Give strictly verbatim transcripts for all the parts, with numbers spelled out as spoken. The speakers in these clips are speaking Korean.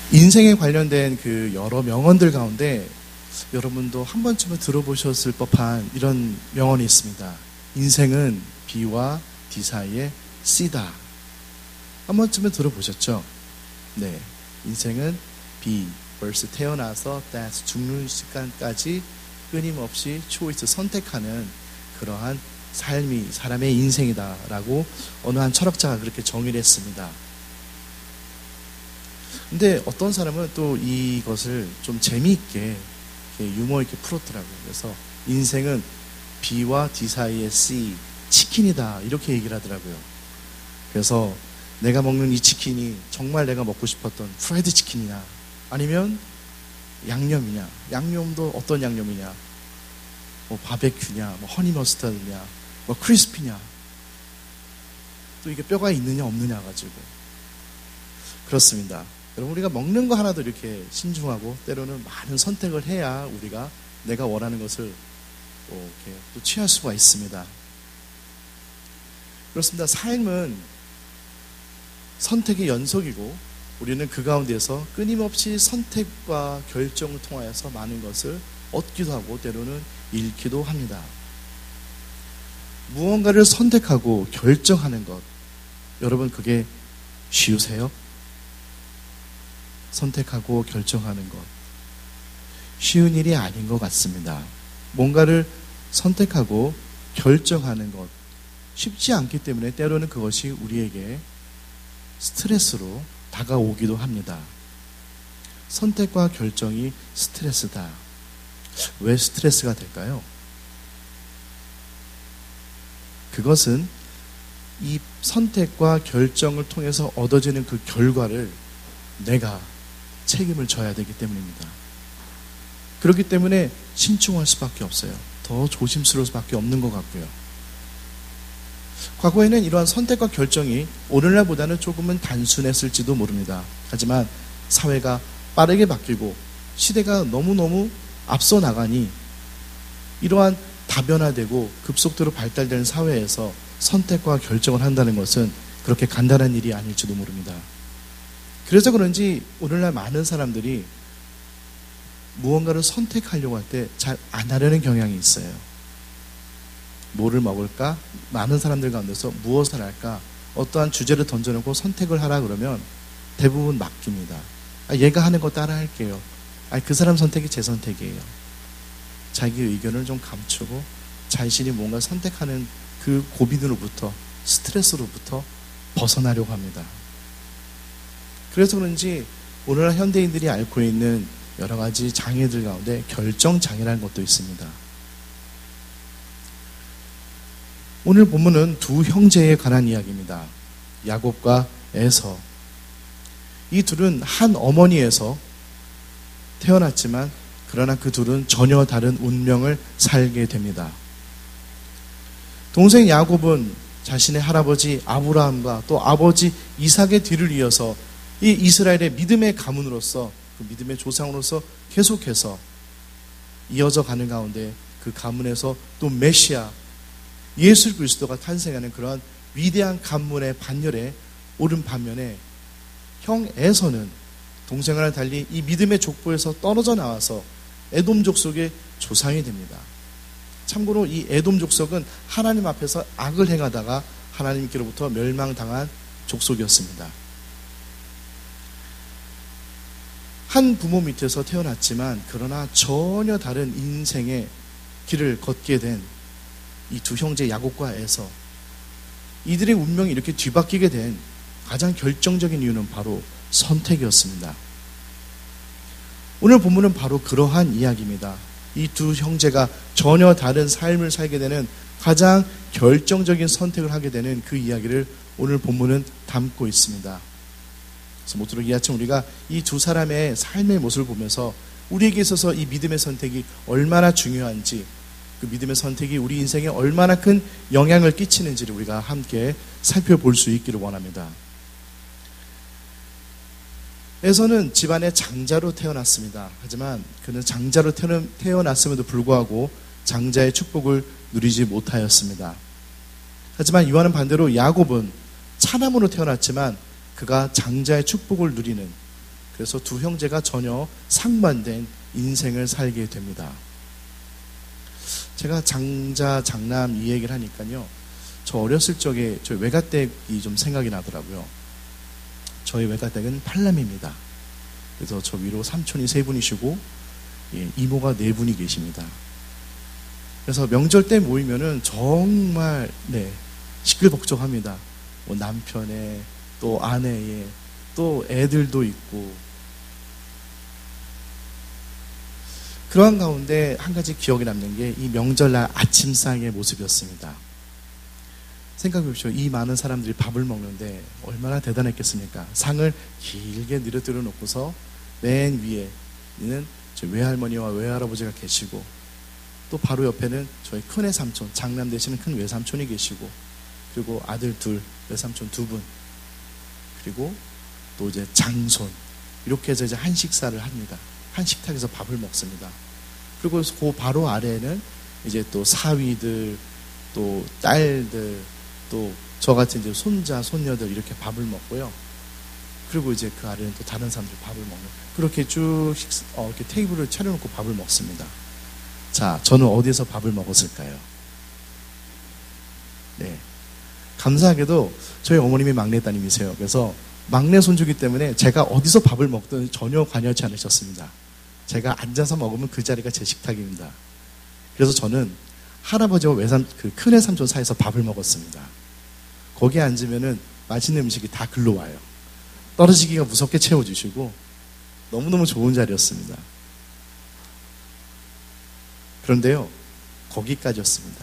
인생에 관련된 그 여러 명언들 가운데 여러분도 한 번쯤은 들어보셨을 법한 이런 명언이 있습니다. 인생은 B와 D 사이의 C다. 한 번쯤은 들어보셨죠? 네. 인생은 B, 벌써 태어나서 death, 죽는 시간까지 끊임없이 choice, 선택하는 그러한 삶이 사람의 인생이다라고 어느 한 철학자가 그렇게 정의를 했습니다. 근데 어떤 사람은 또 이것을 좀 재미있게 유머 있게 풀었더라고요. 그래서 인생은 B와 D 사이의 C, 치킨이다 이렇게 얘기를 하더라고요. 그래서 내가 먹는 이 치킨이 정말 내가 먹고 싶었던 프라이드 치킨이냐 아니면 양념이냐, 양념도 어떤 양념이냐, 뭐 바베큐냐, 뭐 허니 머스타드냐, 뭐 크리스피냐, 또 이게 뼈가 있느냐 없느냐 가지고. 그렇습니다. 여러분, 우리가 먹는 거 하나도 이렇게 신중하고 때로는 많은 선택을 해야 우리가 내가 원하는 것을 또 이렇게 또 취할 수가 있습니다. 그렇습니다. 삶은 선택의 연속이고 우리는 그 가운데서 끊임없이 선택과 결정을 통하여서 많은 것을 얻기도 하고 때로는 잃기도 합니다. 무언가를 선택하고 결정하는 것, 여러분 그게 쉬우세요? 선택하고 결정하는 것 쉬운 일이 아닌 것 같습니다. 뭔가를 선택하고 결정하는 것 쉽지 않기 때문에 때로는 그것이 우리에게 스트레스로 다가오기도 합니다. 선택과 결정이 스트레스다. 왜 스트레스가 될까요? 그것은 이 선택과 결정을 통해서 얻어지는 그 결과를 내가 책임을 져야 되기 때문입니다. 그렇기 때문에 신중할 수밖에 없어요. 더 조심스러울 수밖에 없는 것 같고요. 과거에는 이러한 선택과 결정이 오늘날보다는 조금은 단순했을지도 모릅니다. 하지만 사회가 빠르게 바뀌고 시대가 너무너무 앞서 나가니 이러한 다변화되고 급속도로 발달되는 사회에서 선택과 결정을 한다는 것은 그렇게 간단한 일이 아닐지도 모릅니다. 그래서 그런지 오늘날 많은 사람들이 무언가를 선택하려고 할 때 잘 안 하려는 경향이 있어요. 뭐를 먹을까? 많은 사람들 가운데서 무엇을 할까? 어떠한 주제를 던져놓고 선택을 하라 그러면 대부분 맡깁니다. 아, 얘가 하는 거 따라 할게요. 아, 그 사람 선택이 제 선택이에요. 자기 의견을 좀 감추고 자신이 뭔가 선택하는 그 고민으로부터, 스트레스로부터 벗어나려고 합니다. 그래서 그런지 오늘날 현대인들이 앓고 있는 여러 가지 장애들 가운데 결정장애라는 것도 있습니다. 오늘 본문은 두 형제에 관한 이야기입니다. 야곱과 에서. 이 둘은 한 어머니에서 태어났지만 그러나 그 둘은 전혀 다른 운명을 살게 됩니다. 동생 야곱은 자신의 할아버지 아브라함과 또 아버지 이삭의 뒤를 이어서 이 이스라엘의 믿음의 가문으로서 그 믿음의 조상으로서 계속해서 이어져 가는 가운데 그 가문에서 또 메시아 예수 그리스도가 탄생하는 그러한 위대한 가문의 반열에 오른 반면에 형 에서는 동생과는 달리 이 믿음의 족보에서 떨어져 나와서 에돔 족속의 조상이 됩니다. 참고로 이 에돔 족속은 하나님 앞에서 악을 행하다가 하나님께로부터 멸망당한 족속이었습니다. 한 부모 밑에서 태어났지만 그러나 전혀 다른 인생의 길을 걷게 된 이 두 형제 야곱과 에서, 이들의 운명이 이렇게 뒤바뀌게 된 가장 결정적인 이유는 바로 선택이었습니다. 오늘 본문은 바로 그러한 이야기입니다. 이 두 형제가 전혀 다른 삶을 살게 되는 가장 결정적인 선택을 하게 되는 그 이야기를 오늘 본문은 담고 있습니다. 그래서 모쪼록 이 아침 우리가 이 두 사람의 삶의 모습을 보면서 우리에게 있어서 이 믿음의 선택이 얼마나 중요한지, 그 믿음의 선택이 우리 인생에 얼마나 큰 영향을 끼치는지를 우리가 함께 살펴볼 수 있기를 원합니다. 에서는 집안의 장자로 태어났습니다. 하지만 그는 장자로 태어났음에도 불구하고 장자의 축복을 누리지 못하였습니다. 하지만 이와는 반대로 야곱은 차남으로 태어났지만 그가 장자의 축복을 누리는, 그래서 두 형제가 전혀 상반된 인생을 살게 됩니다. 제가 장자, 장남 이 얘기를 하니까요, 저 어렸을 적에 저희 외가댁이 좀 생각이 나더라고요. 저희 외가댁은 팔남입니다. 그래서 저 위로 삼촌이 세 분이시고, 예, 이모가 네 분이 계십니다. 그래서 명절 때 모이면은 정말 네 시끌벅적합니다. 뭐 남편의 또 아내의 또 애들도 있고, 그러한 가운데 한 가지 기억에 남는 게 이 명절날 아침상의 모습이었습니다. 생각해 보십시오. 이 많은 사람들이 밥을 먹는데 얼마나 대단했겠습니까? 상을 길게 늘어뜨려 놓고서 맨 위에는 저희 외할머니와 외할아버지가 계시고, 또 바로 옆에는 저희 큰 외삼촌, 장남 되시는 큰 외삼촌이 계시고, 그리고 아들 둘, 외삼촌 두 분, 그리고 또 이제 장손, 이렇게 해서 이제 한 식사를 합니다. 한 식탁에서 밥을 먹습니다. 그리고 그 바로 아래에는 이제 또 사위들, 또 딸들, 또 저같은 이제 손자, 손녀들 이렇게 밥을 먹고요. 그리고 이제 그 아래는 또 다른 사람들 밥을 먹는, 그렇게 쭉 식사, 어, 이렇게 테이블을 차려놓고 밥을 먹습니다. 자, 저는 어디에서 밥을 먹었을까요? 네. 감사하게도 저희 어머님이 막내 따님이세요. 그래서 막내 손주기 때문에 제가 어디서 밥을 먹든 전혀 관여하지 않으셨습니다. 제가 앉아서 먹으면 그 자리가 제 식탁입니다. 그래서 저는 할아버지와 외삼, 그 큰애 삼촌 사이에서 밥을 먹었습니다. 거기에 앉으면은 맛있는 음식이 다 글로 와요. 떨어지기가 무섭게 채워주시고 너무너무 좋은 자리였습니다. 그런데요, 거기까지였습니다.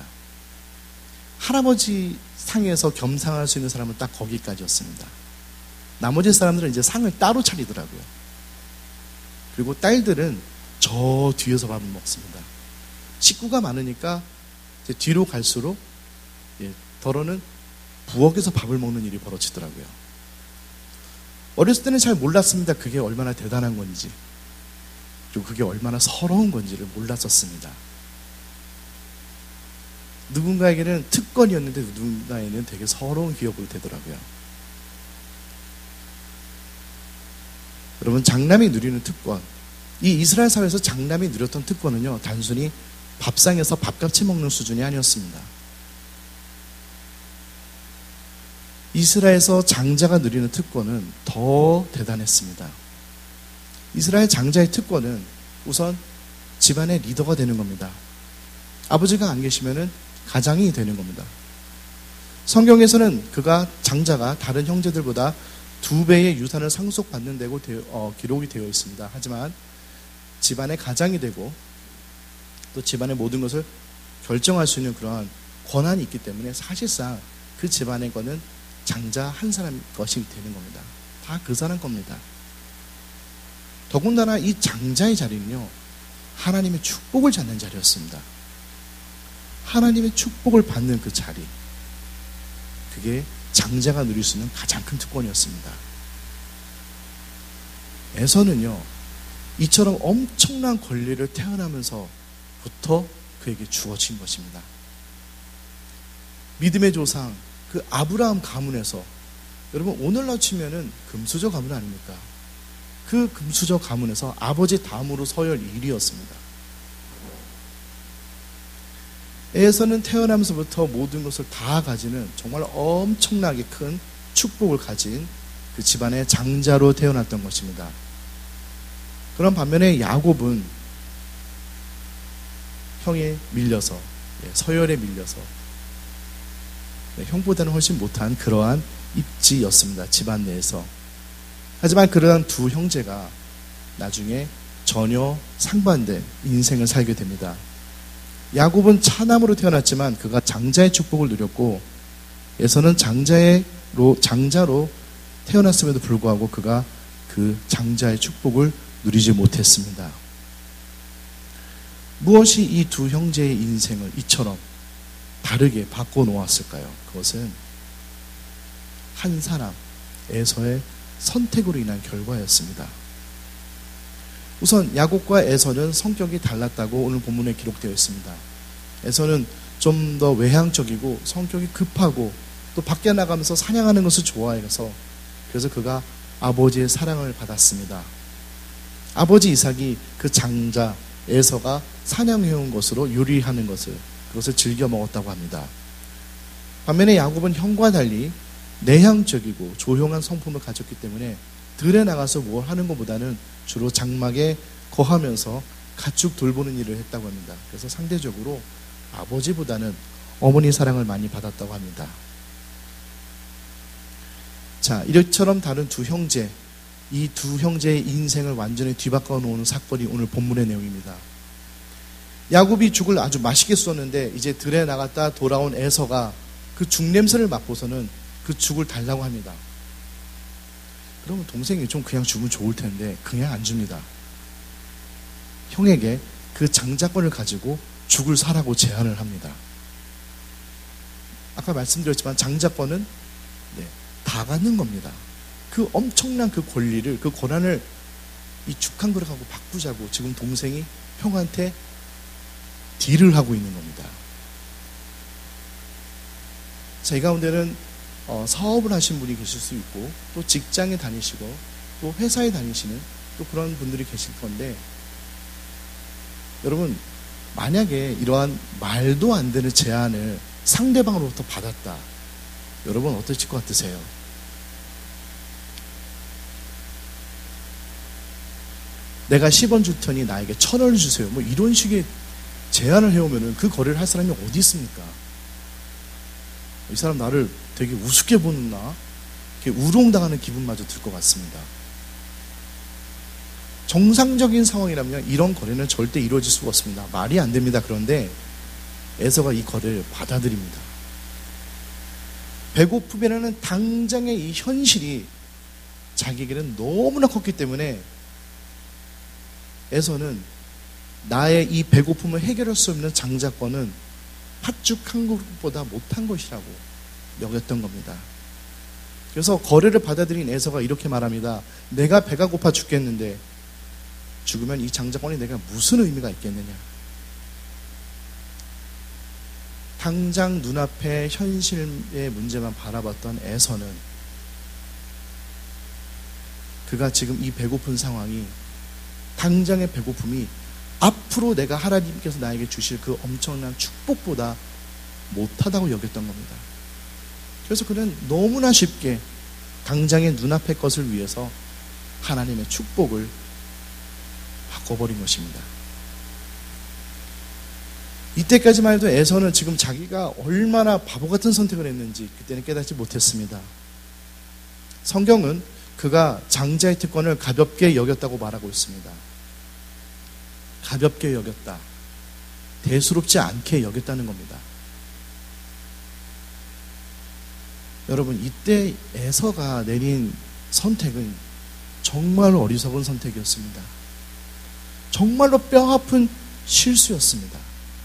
할아버지 상에서 겸상할 수 있는 사람은 딱 거기까지였습니다. 나머지 사람들은 이제 상을 따로 차리더라고요. 그리고 딸들은 저 뒤에서 밥을 먹습니다. 식구가 많으니까 이제 뒤로 갈수록, 예, 더러는 부엌에서 밥을 먹는 일이 벌어지더라고요. 어렸을 때는 잘 몰랐습니다. 그게 얼마나 대단한 건지, 그리고 그게 얼마나 서러운 건지를 몰랐었습니다. 누군가에게는 특권이었는데 누군가에게는 되게 서러운 기억으로 되더라고요. 여러분, 장남이 누리는 특권, 이 이스라엘 사회에서 장남이 누렸던 특권은요, 단순히 밥상에서 밥같이 먹는 수준이 아니었습니다. 이스라엘에서 장자가 누리는 특권은 더 대단했습니다. 이스라엘 장자의 특권은 우선 집안의 리더가 되는 겁니다. 아버지가 안 계시면은 가장이 되는 겁니다. 성경에서는 그가, 장자가 다른 형제들보다 두 배의 유산을 상속받는 데고 되어, 어, 기록이 되어 있습니다. 하지만 집안의 가장이 되고 또 집안의 모든 것을 결정할 수 있는 그러한 권한이 있기 때문에 사실상 그 집안의 거는 장자 한 사람 것이 되는 겁니다. 다 그 사람 겁니다. 더군다나 이 장자의 자리는요, 하나님의 축복을 받는 자리였습니다. 하나님의 축복을 받는 그 자리, 그게 장자가 누릴 수 있는 가장 큰 특권이었습니다. 에서는요, 이처럼 엄청난 권리를 태어나면서부터 그에게 주어진 것입니다. 믿음의 조상, 그 아브라함 가문에서, 여러분 오늘날 치면은 금수저 가문 아닙니까? 그 금수저 가문에서 아버지 다음으로 서열 일 위였습니다. 에서는 태어나면서부터 모든 것을 다 가지는 정말 엄청나게 큰 축복을 가진 그 집안의 장자로 태어났던 것입니다. 그런 반면에 야곱은 형에 밀려서, 서열에 밀려서, 형보다는 훨씬 못한 그러한 입지였습니다. 집안 내에서. 하지만 그러한 두 형제가 나중에 전혀 상반된 인생을 살게 됩니다. 야곱은 차남으로 태어났지만 그가 장자의 축복을 누렸고, 에서는 장자로, 장자로 태어났음에도 불구하고 그가 그 장자의 축복을 누리지 못했습니다. 무엇이 이 두 형제의 인생을 이처럼 다르게 바꿔놓았을까요? 그것은 한 사람, 에서의 선택으로 인한 결과였습니다. 우선 야곱과 에서는 성격이 달랐다고 오늘 본문에 기록되어 있습니다. 에서는 좀 더 외향적이고 성격이 급하고 또 밖에 나가면서 사냥하는 것을 좋아해서, 그래서 그가 아버지의 사랑을 받았습니다. 아버지 이삭이 그 장자 에서가 사냥해온 것으로 요리하는 것을 그것을 즐겨 먹었다고 합니다. 반면에 야곱은 형과 달리 내향적이고 조용한 성품을 가졌기 때문에 들에 나가서 뭘 하는 것보다는 주로 장막에 거하면서 가축 돌보는 일을 했다고 합니다. 그래서 상대적으로 아버지보다는 어머니 사랑을 많이 받았다고 합니다. 자, 이처럼 다른 두 형제, 이 두 형제의 인생을 완전히 뒤바꿔 놓은 사건이 오늘 본문의 내용입니다. 야곱이 죽을 아주 맛있게 쏘는데 이제 들에 나갔다 돌아온 에서가 그 죽 냄새를 맡고서는 그 죽을 달라고 합니다. 그러면 동생이 좀 그냥 주면 좋을 텐데 그냥 안 줍니다. 형에게 그 장자권을 가지고 죽을 사라고 제안을 합니다. 아까 말씀드렸지만 장자권은 네, 다 갖는 겁니다. 그 엄청난 그 권리를, 그 권한을 이 죽 한 그릇하고 바꾸자고 지금 동생이 형한테 딜을 하고 있는 겁니다. 자, 이 가운데는 어, 사업을 하신 분이 계실 수 있고 또 직장에 다니시고 또 회사에 다니시는 또 그런 분들이 계실 건데, 여러분 만약에 이러한 말도 안 되는 제안을 상대방으로부터 받았다, 여러분 어떠실 것 같으세요? 내가 십 원 줄 테니 나에게 천 원을 주세요, 뭐 이런 식의 제안을 해오면은 그 거래를 할 사람이 어디 있습니까? 이 사람 나를 되게 우습게 보나? 이렇게 우롱당하는 기분마저 들 것 같습니다. 정상적인 상황이라면 이런 거래는 절대 이루어질 수가 없습니다. 말이 안 됩니다. 그런데 에서가 이 거래를 받아들입니다. 배고픔이라는 당장의 이 현실이 자기에게는 너무나 컸기 때문에 에서는 나의 이 배고픔을 해결할 수 없는 장자권은 팥죽 한 그릇보다 못한 것이라고 여겼던 겁니다. 그래서 거래를 받아들인 에서가 이렇게 말합니다. 내가 배가 고파 죽겠는데 죽으면 이 장자권이 내가 무슨 의미가 있겠느냐. 당장 눈앞의 현실의 문제만 바라봤던 에서는 그가 지금 이 배고픈 상황이, 당장의 배고픔이 앞으로 내가 하나님께서 나에게 주실 그 엄청난 축복보다 못하다고 여겼던 겁니다. 그래서 그는 너무나 쉽게 당장의 눈앞의 것을 위해서 하나님의 축복을 바꿔버린 것입니다. 이때까지만 해도 에서는 지금 자기가 얼마나 바보 같은 선택을 했는지 그때는 깨닫지 못했습니다. 성경은 그가 장자의 특권을 가볍게 여겼다고 말하고 있습니다. 가볍게 여겼다. 대수롭지 않게 여겼다는 겁니다. 여러분, 이때 에서가 내린 선택은 정말 어리석은 선택이었습니다. 정말로 뼈아픈 실수였습니다.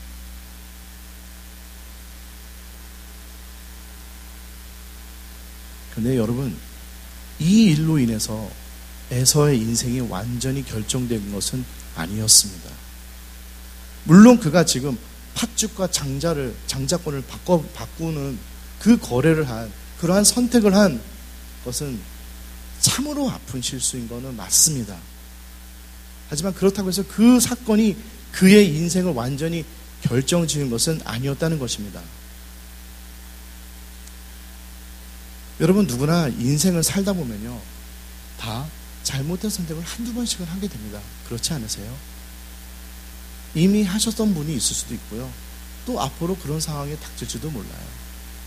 그런데 여러분, 이 일로 인해서 에서의 인생이 완전히 결정된 것은 아니었습니다. 물론 그가 지금 팥죽과 장자를, 장자권을 바꿔, 바꾸는 그 거래를 한, 그러한 선택을 한 것은 참으로 아픈 실수인 것은 맞습니다. 하지만 그렇다고 해서 그 사건이 그의 인생을 완전히 결정 지은 것은 아니었다는 것입니다. 여러분, 누구나 인생을 살다 보면요, 다 잘못된 선택을 한두 번씩은 하게 됩니다. 그렇지 않으세요? 이미 하셨던 분이 있을 수도 있고요, 또 앞으로 그런 상황이 닥칠지도 몰라요.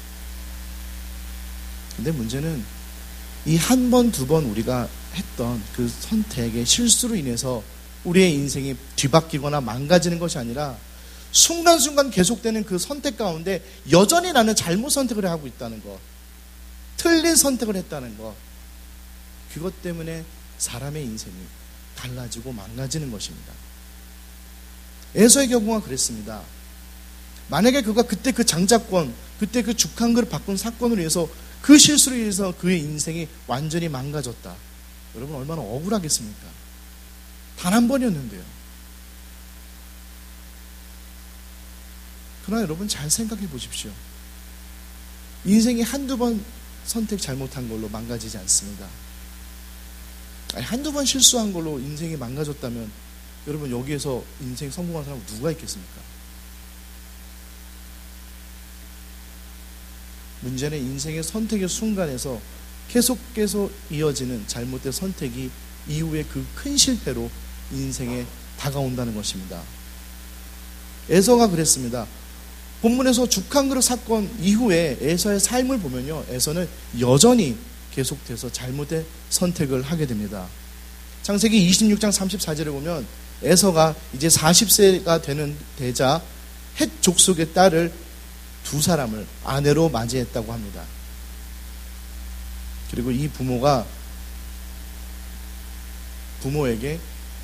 근데 문제는 이 한 번, 두 번 우리가 했던 그 선택의 실수로 인해서 우리의 인생이 뒤바뀌거나 망가지는 것이 아니라 순간순간 계속되는 그 선택 가운데 여전히 나는 잘못 선택을 하고 있다는 것, 틀린 선택을 했다는 것, 그것 때문에 사람의 인생이 달라지고 망가지는 것입니다. 에서의 경우가 그랬습니다. 만약에 그가 그때 그 장자권, 그때 그 죽 한 그릇 바꾼 사건으로 인해서, 그 실수로 인해서 그의 인생이 완전히 망가졌다, 여러분 얼마나 억울하겠습니까? 단 한 번이었는데요. 그러나 여러분 잘 생각해 보십시오. 인생이 한두 번 선택 잘못한 걸로 망가지지 않습니다. 아니, 한두 번 실수한 걸로 인생이 망가졌다면 여러분 여기에서 인생 성공한 사람 누가 있겠습니까? 문제는 인생의 선택의 순간에서 계속해서 이어지는 잘못된 선택이 이후에 그 큰 실패로 인생에 다가온다는 것입니다. 에서가 그랬습니다. 본문에서 죽 한 그릇 사건 이후에 에서의 삶을 보면요, 에서는 여전히 계속돼서 잘못된 선택을 하게 됩니다. 창세기 이십육 장 삼십사 절에 보면 에서가 이제 사십 세가 되는 되자 헷 족속의 딸을 두 사람을 아내로 맞이했다고 합니다. 그리고 이 부모가 부모에게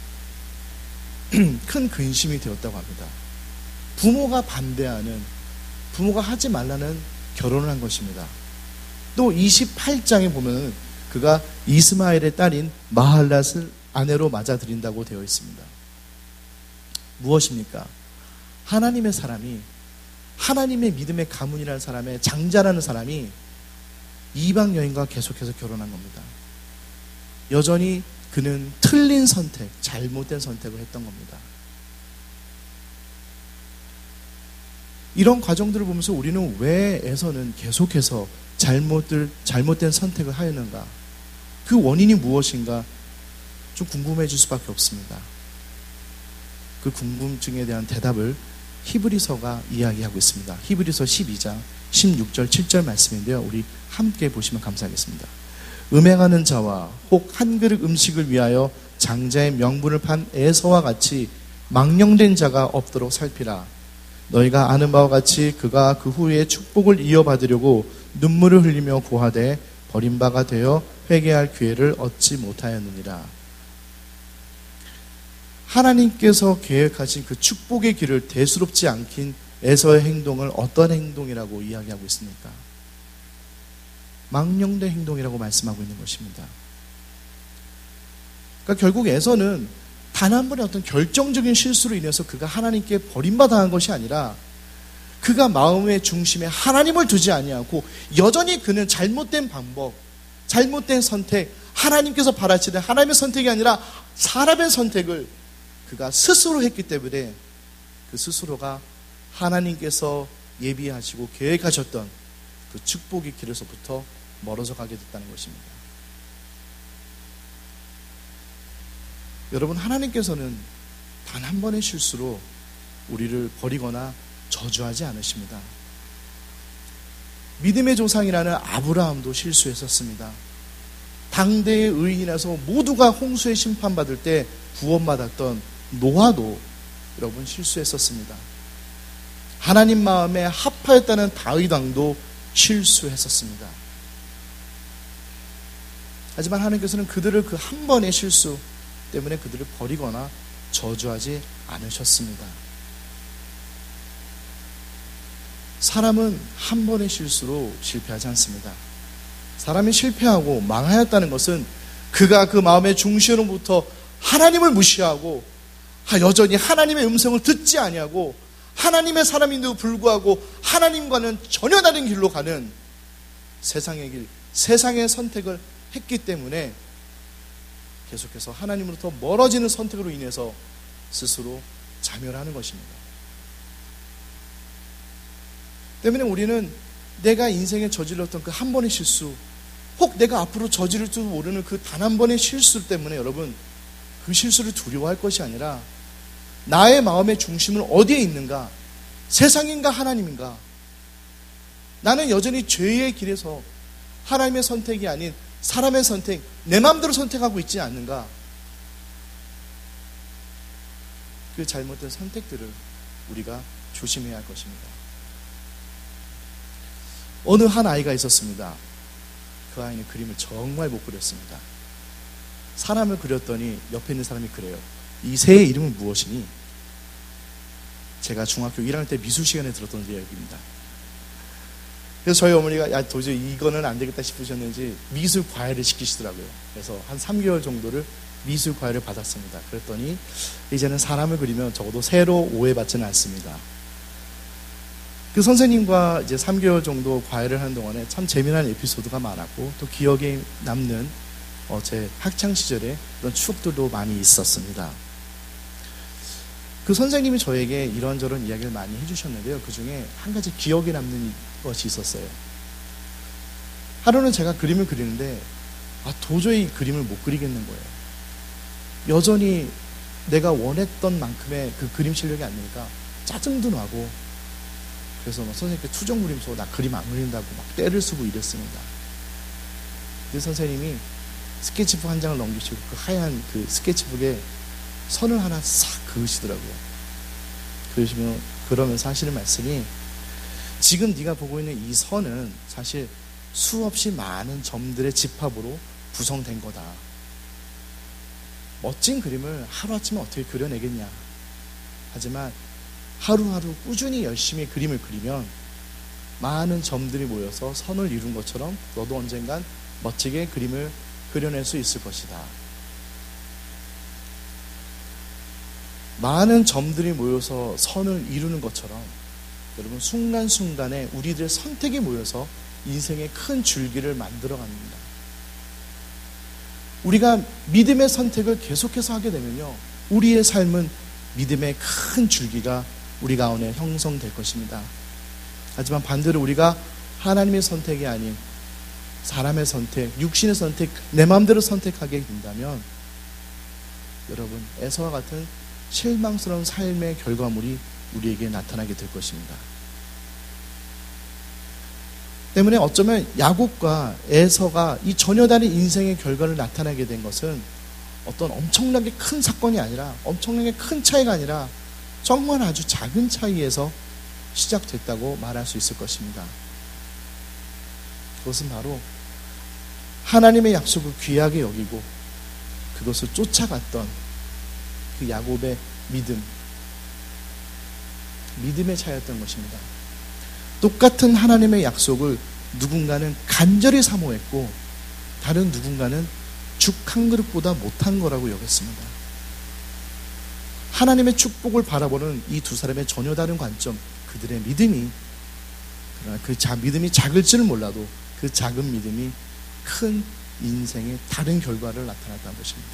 큰 근심이 되었다고 합니다. 부모가 반대하는, 부모가 하지 말라는 결혼을 한 것입니다. 또 이십팔 장에 보면 그가 이스마엘의 딸인 마할랏을 아내로 맞아들인다고 되어 있습니다. 무엇입니까? 하나님의 사람이, 하나님의 믿음의 가문이라는 사람의 장자라는 사람이 이방 여인과 계속해서 결혼한 겁니다. 여전히 그는 틀린 선택, 잘못된 선택을 했던 겁니다. 이런 과정들을 보면서 우리는 왜 에서는 계속해서 잘못들, 잘못된 선택을 하였는가? 그 원인이 무엇인가? 좀 궁금해질 수밖에 없습니다. 그 궁금증에 대한 대답을 히브리서가 이야기하고 있습니다. 히브리서 십이 장 십육 절 칠 절 말씀인데요, 우리 함께 보시면 감사하겠습니다. 음행하는 자와 혹 한 그릇 음식을 위하여 장자의 명분을 판 에서와 같이 망령된 자가 없도록 살피라. 너희가 아는 바와 같이 그가 그 후에 축복을 이어받으려고 눈물을 흘리며 고하되 버림바가 되어 회개할 기회를 얻지 못하였느니라. 하나님께서 계획하신 그 축복의 길을 대수롭지 않긴 에서의 행동을 어떤 행동이라고 이야기하고 있습니까? 망령된 행동이라고 말씀하고 있는 것입니다. 그러니까 결국 에서는 단 한 번의 어떤 결정적인 실수로 인해서 그가 하나님께 버림받아한 것이 아니라 그가 마음의 중심에 하나님을 두지 아니하고 여전히 그는 잘못된 방법, 잘못된 선택, 하나님께서 바라시는 하나님의 선택이 아니라 사람의 선택을 그가 스스로 했기 때문에 그 스스로가 하나님께서 예비하시고 계획하셨던 그 축복의 길에서부터 멀어져 가게 됐다는 것입니다. 여러분, 하나님께서는 단 한 번의 실수로 우리를 버리거나 저주하지 않으십니다. 믿음의 조상이라는 아브라함도 실수했었습니다. 당대의 의인이라서 모두가 홍수에 심판받을 때 구원받았던 노아도 여러분 실수했었습니다. 하나님 마음에 합하였다는 다윗 왕도 실수했었습니다. 하지만 하나님께서는 그들을 그 한 번의 실수 때문에 그들을 버리거나 저주하지 않으셨습니다. 사람은 한 번의 실수로 실패하지 않습니다. 사람이 실패하고 망하였다는 것은 그가 그 마음의 중심으로부터 하나님을 무시하고 여전히 하나님의 음성을 듣지 아니하고 하나님의 사람인데도 불구하고 하나님과는 전혀 다른 길로 가는 세상의 길, 세상의 선택을 했기 때문에 계속해서 하나님으로부터 멀어지는 선택으로 인해서 스스로 자멸하는 것입니다. 때문에 우리는 내가 인생에 저질렀던 그 한 번의 실수, 혹 내가 앞으로 저지를지도 모르는 그 단 한 번의 실수 때문에 여러분 그 실수를 두려워할 것이 아니라 나의 마음의 중심은 어디에 있는가? 세상인가 하나님인가? 나는 여전히 죄의 길에서 하나님의 선택이 아닌 사람의 선택, 내 마음대로 선택하고 있지 않는가? 그 잘못된 선택들을 우리가 조심해야 할 것입니다. 어느 한 아이가 있었습니다. 그 아이는 그림을 정말 못 그렸습니다. 사람을 그렸더니 옆에 있는 사람이 그래요. 이 새의 이름은 무엇이니? 제가 중학교 일 학년 때 미술 시간에 들었던 이야기입니다. 그래서 저희 어머니가 야 도저히 이거는 안 되겠다 싶으셨는지 미술 과외를 시키시더라고요. 그래서 한 삼 개월 정도를 미술 과외를 받았습니다. 그랬더니 이제는 사람을 그리면 적어도 새로 오해받지는 않습니다. 그 선생님과 이제 삼 개월 정도 과외를 하는 동안에 참 재미난 에피소드가 많았고 또 기억에 남는 어, 제 학창 시절에 그런 추억들도 많이 있었습니다. 그 선생님이 저에게 이런저런 이야기를 많이 해주셨는데요. 그 중에 한 가지 기억에 남는 것이 있었어요. 하루는 제가 그림을 그리는데 아, 도저히 그림을 못 그리겠는 거예요. 여전히 내가 원했던 만큼의 그 그림 실력이 안 되니까 짜증도 나고, 그래서 막 선생님께 투정 부리면서 나 그림 안 그린다고 막 떼를 쓰고 이랬습니다. 그 선생님이 스케치북 한 장을 넘기시고 그 하얀 그 스케치북에 선을 하나 싹 그으시더라고요. 그러시면 그러면서 하시는 말씀이, 지금 네가 보고 있는 이 선은 사실 수없이 많은 점들의 집합으로 구성된 거다. 멋진 그림을 하루아침에 어떻게 그려내겠냐. 하지만 하루하루 꾸준히 열심히 그림을 그리면 많은 점들이 모여서 선을 이룬 것처럼 너도 언젠간 멋지게 그림을 그려낼 수 있을 것이다. 많은 점들이 모여서 선을 이루는 것처럼 여러분, 순간순간에 우리들의 선택이 모여서 인생의 큰 줄기를 만들어 갑니다. 우리가 믿음의 선택을 계속해서 하게 되면요, 우리의 삶은 믿음의 큰 줄기가 우리 가운데 형성될 것입니다. 하지만 반대로 우리가 하나님의 선택이 아닌 사람의 선택, 육신의 선택, 내 마음대로 선택하게 된다면 여러분, 에서와 같은 실망스러운 삶의 결과물이 우리에게 나타나게 될 것입니다. 때문에 어쩌면 야곱과 에서가 이 전혀 다른 인생의 결과를 나타나게 된 것은 어떤 엄청나게 큰 사건이 아니라, 엄청나게 큰 차이가 아니라 정말 아주 작은 차이에서 시작됐다고 말할 수 있을 것입니다. 그것은 바로 하나님의 약속을 귀하게 여기고 그것을 쫓아갔던 그 야곱의 믿음, 믿음의 차이였던 것입니다. 똑같은 하나님의 약속을 누군가는 간절히 사모했고 다른 누군가는 죽 한 그릇보다 못한 거라고 여겼습니다. 하나님의 축복을 바라보는 이 두 사람의 전혀 다른 관점, 그들의 믿음이, 그러나 그 자, 믿음이 작을지는 몰라도 그 작은 믿음이 큰 인생의 다른 결과를 나타났다는 것입니다.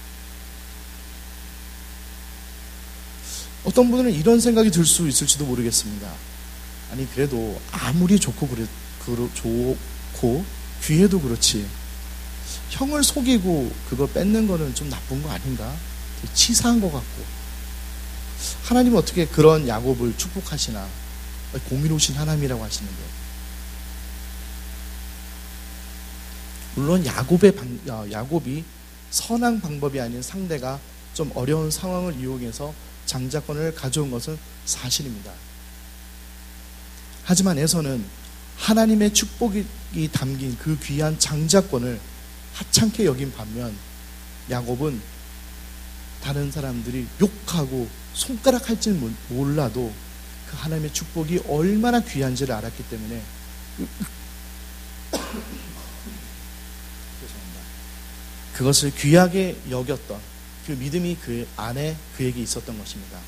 어떤 분들은 이런 생각이 들 수 있을지도 모르겠습니다. 아니, 그래도 아무리 좋고 그래, 그러, 좋고 귀해도 그렇지, 형을 속이고 그걸 뺏는 거는 좀 나쁜 거 아닌가? 되게 치사한 것 같고, 하나님은 어떻게 그런 야곱을 축복하시나? 공의로우신 하나님이라고 하시는데, 물론 야곱의 방, 야곱이 선한 방법이 아닌 상대가 좀 어려운 상황을 이용해서 장자권을 가져온 것은 사실입니다. 하지만 에서는 하나님의 축복이 담긴 그 귀한 장자권을 하찮게 여긴 반면, 야곱은 다른 사람들이 욕하고 손가락할지는 몰라도 그 하나님의 축복이 얼마나 귀한지를 알았기 때문에 그것을 귀하게 여겼던 그 믿음이 그 안에 그에게 있었던 것입니다.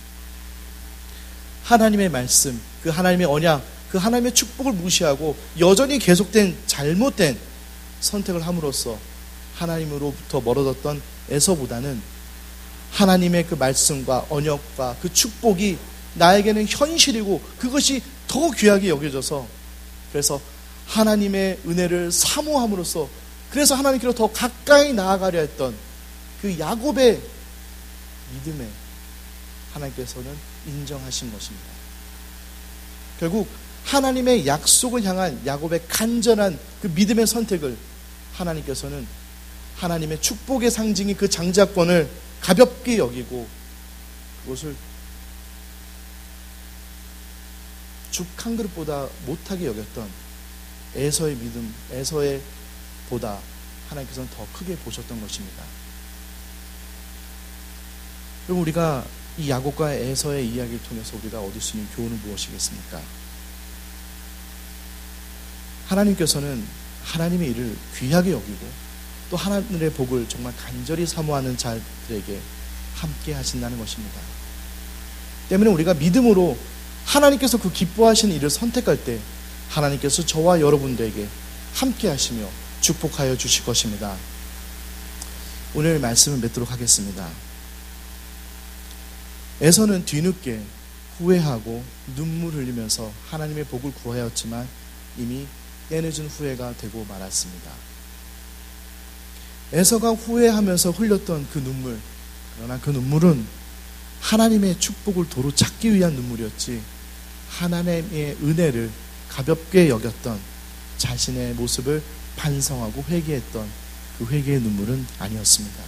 하나님의 말씀, 그 하나님의 언약, 그 하나님의 축복을 무시하고 여전히 계속된 잘못된 선택을 함으로써 하나님으로부터 멀어졌던 에서보다는 하나님의 그 말씀과 언약과 그 축복이 나에게는 현실이고 그것이 더 귀하게 여겨져서, 그래서 하나님의 은혜를 사모함으로써, 그래서 하나님께로 더 가까이 나아가려 했던 그 야곱의 믿음에 하나님께서는 인정하신 것입니다. 결국 하나님의 약속을 향한 야곱의 간절한 그 믿음의 선택을 하나님께서는 하나님의 축복의 상징이 그 장자권을 가볍게 여기고 그것을 죽 한 그릇보다 못하게 여겼던 에서의 믿음, 에서의 보다 하나님께서는 더 크게 보셨던 것입니다. 그리고 우리가 이 야곱과 에서의 이야기를 통해서 우리가 얻을 수 있는 교훈은 무엇이겠습니까? 하나님께서는 하나님의 일을 귀하게 여기고 또 하나님의 복을 정말 간절히 사모하는 자들에게 함께 하신다는 것입니다. 때문에 우리가 믿음으로 하나님께서 그 기뻐하시는 일을 선택할 때 하나님께서 저와 여러분들에게 함께 하시며 축복하여 주실 것입니다. 오늘 말씀을 맺도록 하겠습니다. 에서는 뒤늦게 후회하고 눈물 흘리면서 하나님의 복을 구하였지만 이미 때늦은 후회가 되고 말았습니다. 에서가 후회하면서 흘렸던 그 눈물, 그러나 그 눈물은 하나님의 축복을 도로 찾기 위한 눈물이었지 하나님의 은혜를 가볍게 여겼던 자신의 모습을 반성하고 회개했던 그 회개의 눈물은 아니었습니다.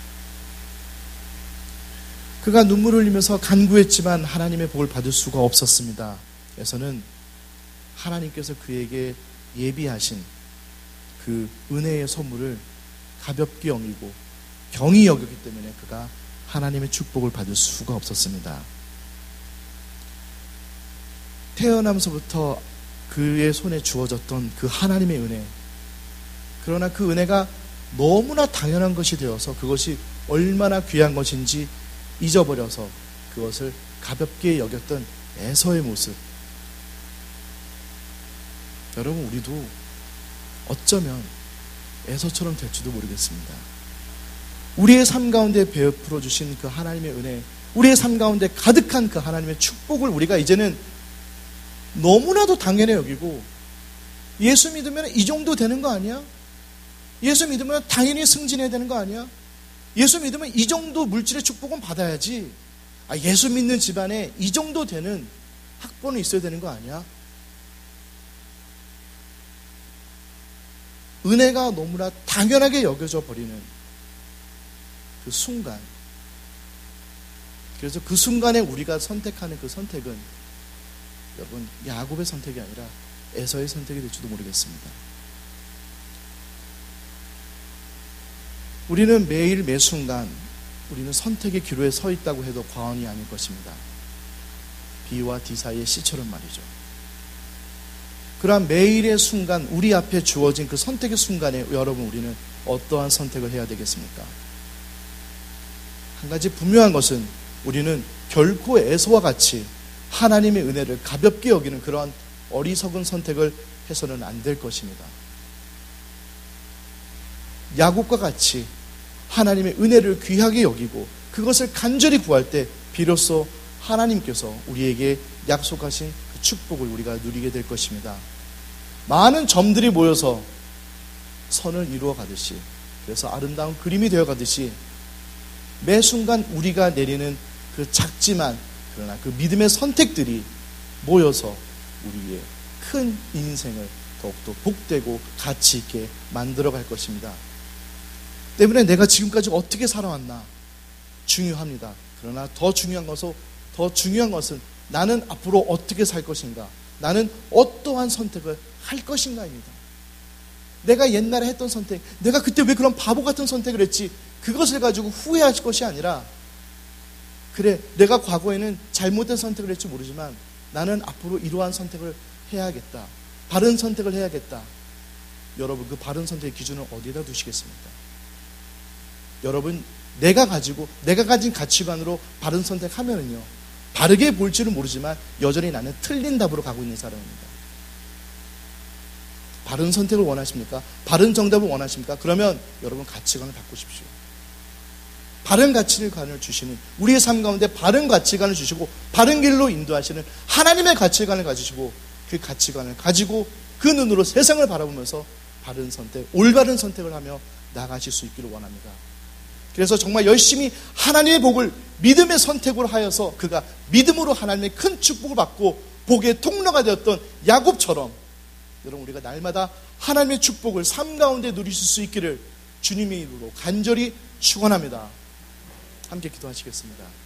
그가 눈물을 흘리면서 간구했지만 하나님의 복을 받을 수가 없었습니다. 에서는 하나님께서 그에게 예비하신 그 은혜의 선물을 가볍게 여기고 경히 여겼기 때문에 그가 하나님의 축복을 받을 수가 없었습니다. 태어나면서부터 그의 손에 주어졌던 그 하나님의 은혜, 그러나 그 은혜가 너무나 당연한 것이 되어서 그것이 얼마나 귀한 것인지 잊어버려서 그것을 가볍게 여겼던 에서의 모습. 여러분, 우리도 어쩌면 에서처럼 될지도 모르겠습니다. 우리의 삶 가운데 베풀어 주신 그 하나님의 은혜, 우리의 삶 가운데 가득한 그 하나님의 축복을 우리가 이제는 너무나도 당연히 여기고, 예수 믿으면 이 정도 되는 거 아니야? 예수 믿으면 당연히 승진해야 되는 거 아니야? 예수 믿으면 이 정도 물질의 축복은 받아야지. 아, 예수 믿는 집안에 이 정도 되는 학번은 있어야 되는 거 아니야? 은혜가 너무나 당연하게 여겨져 버리는 그 순간, 그래서 그 순간에 우리가 선택하는 그 선택은 여러분 야곱의 선택이 아니라 에서의 선택이 될지도 모르겠습니다. 우리는 매일 매순간 우리는 선택의 기로에 서 있다고 해도 과언이 아닐 것입니다. B와 D 사이의 C처럼 말이죠. 그러한 매일의 순간, 우리 앞에 주어진 그 선택의 순간에 여러분 우리는 어떠한 선택을 해야 되겠습니까? 한 가지 분명한 것은 우리는 결코 에서와 같이 하나님의 은혜를 가볍게 여기는 그러한 어리석은 선택을 해서는 안 될 것입니다. 야곱과 같이 하나님의 은혜를 귀하게 여기고 그것을 간절히 구할 때 비로소 하나님께서 우리에게 약속하신 그 축복을 우리가 누리게 될 것입니다. 많은 점들이 모여서 선을 이루어 가듯이, 그래서 아름다운 그림이 되어 가듯이 매 순간 우리가 내리는 그 작지만 그러나 그 믿음의 선택들이 모여서 우리의 큰 인생을 더욱더 복되고 가치 있게 만들어 갈 것입니다. 때문에 내가 지금까지 어떻게 살아왔나 중요합니다. 그러나 더 중요한 것은 더 중요한 것은 나는 앞으로 어떻게 살 것인가, 나는 어떠한 선택을 할 것인가입니다. 내가 옛날에 했던 선택, 내가 그때 왜 그런 바보 같은 선택을 했지, 그것을 가지고 후회할 것이 아니라, 그래 내가 과거에는 잘못된 선택을 했지 모르지만 나는 앞으로 이러한 선택을 해야겠다, 바른 선택을 해야겠다. 여러분, 그 바른 선택의 기준을 어디에다 두시겠습니까? 여러분, 내가 가지고 내가 가진 가치관으로 바른 선택하면은요, 바르게 볼지는 모르지만 여전히 나는 틀린 답으로 가고 있는 사람입니다. 바른 선택을 원하십니까? 바른 정답을 원하십니까? 그러면 여러분 가치관을 바꾸십시오. 바른 가치관을 주시는, 우리의 삶 가운데 바른 가치관을 주시고 바른 길로 인도하시는 하나님의 가치관을 가지시고 그 가치관을 가지고 그 눈으로 세상을 바라보면서 바른 선택, 올바른 선택을 하며 나가실 수 있기를 원합니다. 그래서 정말 열심히 하나님의 복을 믿음의 선택으로 하여서 그가 믿음으로 하나님의 큰 축복을 받고 복의 통로가 되었던 야곱처럼 여러분 우리가 날마다 하나님의 축복을 삶 가운데 누리실 수 있기를 주님의 이름으로 간절히 축원합니다. 함께 기도하시겠습니다.